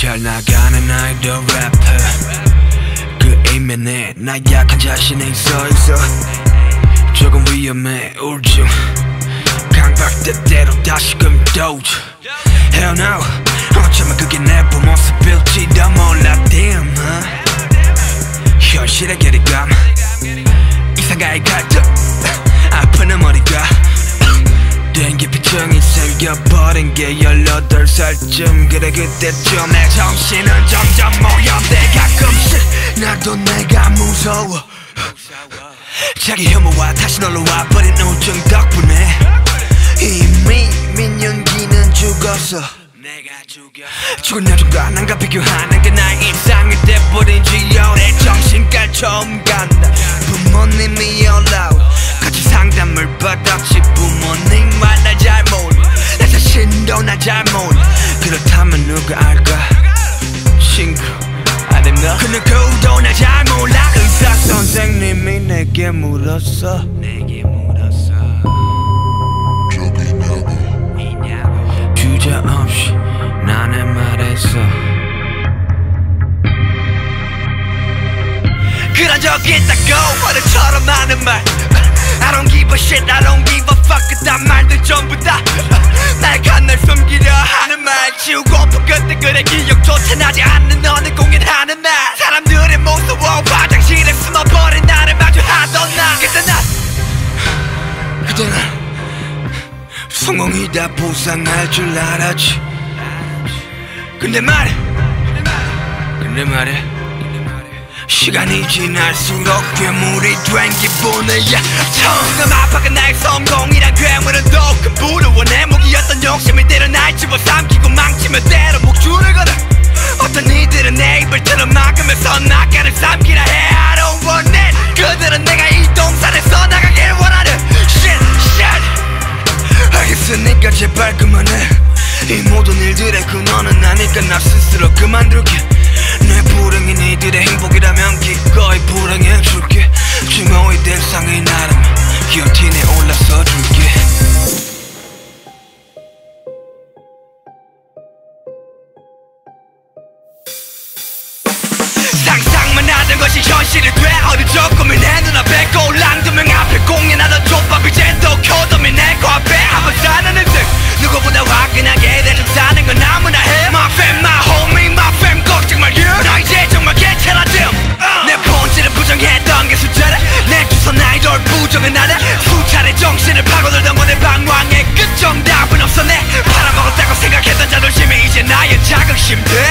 잘 나가는 아이돌 래퍼 그 이면에 나 약한 자신이 있어 조금 위험해 우울증 강박대대로 다시금 도주 Hell no 어쩌면 그게 내 부모습일지도 몰라 damn 현실의 괴리감 이상가의 갈등 아픈 머리가 den기피증이 생겨버린 게 18살쯤 그래 그때쯤 내 정신은 점점 모여대 가끔씩 나도 내가 무서워 자기 혐오와 다시 놀러 와버린 우울증 덕분에 이미 민연기는 죽었어 죽은 여전과 난가 비교하는 게 나의 일상이 돼버린 지요 내 정신과 처음 간다 부모님이 올라오 같이 상담을 받았지 부모님과 날 잘 몰라 내 자신도 날 잘 몰라 그렇다면 누가 알까 친구 I don't know 그 누구도 날 잘 몰라 의사 선생님이 내게 물었어 저기 있냐고 주저없이 나는 말했어 그런 적 있다고 어른처럼 하는 말 I don't give a shit, I don't give a fuck 그딴 말들 전부 다 날 간날 숨기려 하는 말 지우고픈 그때 그래 기억조차 나지 않는 너는 공연하는 날 사람들이 무서워 화장실에 숨어버린 나를 마주하던 나 그때 난 성공이다 보상할 줄 알았지 근데 말해 시간이 지날수록 괴물이 된 기분이야 처음 아파가 나의 성공이란 괴물은 더 큰 부러워 내 무기였던 욕심이 때려 날 집어삼키고 망치며 때려 목줄을 걸어 어떤 이들은 내 입을 틀어 막으면서 낙가를 삼키라 해 I don't want it 그들은 내가 이 동산에 써나가길 원하는 shit 알겠으니까 제발 그만해 이 모든 일들의 근원은 나니까 나 스스로 그만둘게 내 불행이 니들의 행복이라면 기꺼이 불행해줄게 증오의 대상이 나라면 기어틴에 올라서 줄게 상상만 하던 것이 현실이 돼 어느 조금이 내 눈앞에 꼴랑 2명 앞에 공연하던 족밥 이제 또 교덤이 내 코앞에 한번 사는 인생 누구보다 화끈하게 대충 사는 건 아무나 해 My fam, my homie, my fam 걱정 말 나 이제 정말 괜찮아 내 본질을 부정했던 게 숫자래 내 주선 아이돌 부정은 안해 수차례 정신을 파고들던 건내 방황의 끝 정답은 없어 내 팔아먹었다고 생각했던 자존심이 이제 나의 자긍심들